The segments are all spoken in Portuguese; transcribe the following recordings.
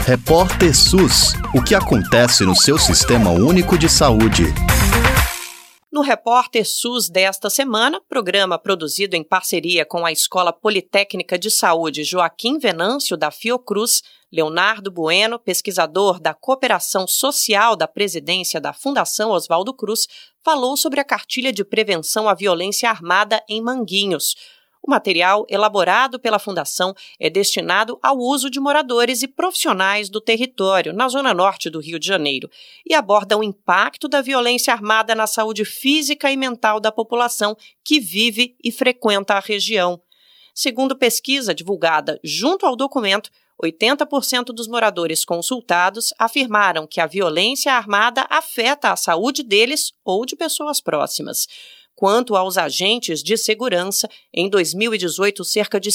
Repórter SUS. O que acontece no seu Sistema Único de Saúde? No Repórter SUS desta semana, programa produzido em parceria com a Escola Politécnica de Saúde Joaquim Venâncio, da Fiocruz, Leonardo Bueno, pesquisador da Cooperação Social da Presidência da Fundação Oswaldo Cruz, falou sobre a cartilha de prevenção à violência armada em Manguinhos. O material, elaborado pela Fundação, é destinado ao uso de moradores e profissionais do território, na zona norte do Rio de Janeiro, e aborda o impacto da violência armada na saúde física e mental da população que vive e frequenta a região. Segundo pesquisa divulgada junto ao documento, 80% dos moradores consultados afirmaram que a violência armada afeta a saúde deles ou de pessoas próximas. Quanto aos agentes de segurança, em 2018, cerca de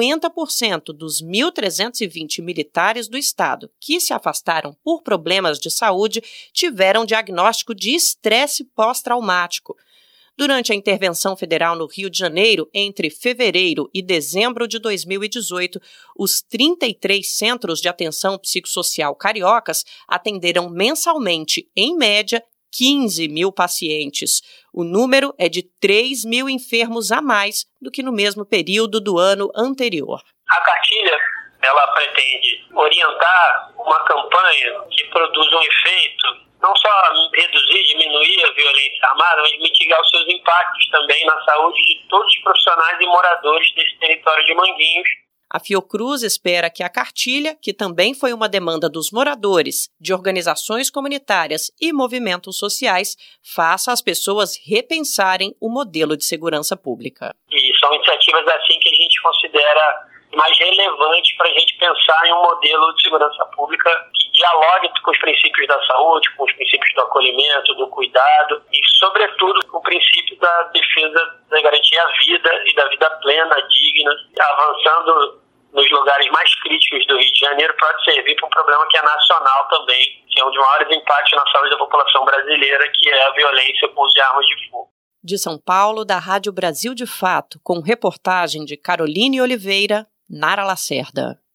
50% dos 1.320 militares do Estado que se afastaram por problemas de saúde tiveram diagnóstico de estresse pós-traumático. Durante a intervenção federal no Rio de Janeiro, entre fevereiro e dezembro de 2018, os 33 centros de atenção psicossocial cariocas atenderam mensalmente, em média, 15 mil pacientes. O número é de 3 mil enfermos a mais do que no mesmo período do ano anterior. A cartilha, ela pretende orientar uma campanha que produza um efeito, não só reduzir, diminuir a violência armada, mas mitigar os seus impactos também na saúde de todos os profissionais e moradores desse território de Manguinhos. A Fiocruz espera que a cartilha, que também foi uma demanda dos moradores, de organizações comunitárias e movimentos sociais, faça as pessoas repensarem o modelo de segurança pública. E são iniciativas assim que a gente considera mais relevantes para a gente pensar em um modelo de segurança pública que dialogue com os princípios da saúde, com os princípios do acolhimento, do cuidado e, sobretudo, com o princípio da defesa da garantia à vida e da vida plena, digna, avançando nos lugares mais críticos do Rio de Janeiro, pode servir para um problema que é nacional também, que é um dos maiores impactos na saúde da população brasileira, que é a violência com os armas de fogo. De São Paulo, da Rádio Brasil de Fato, com reportagem de Caroline Oliveira, Nara Lacerda.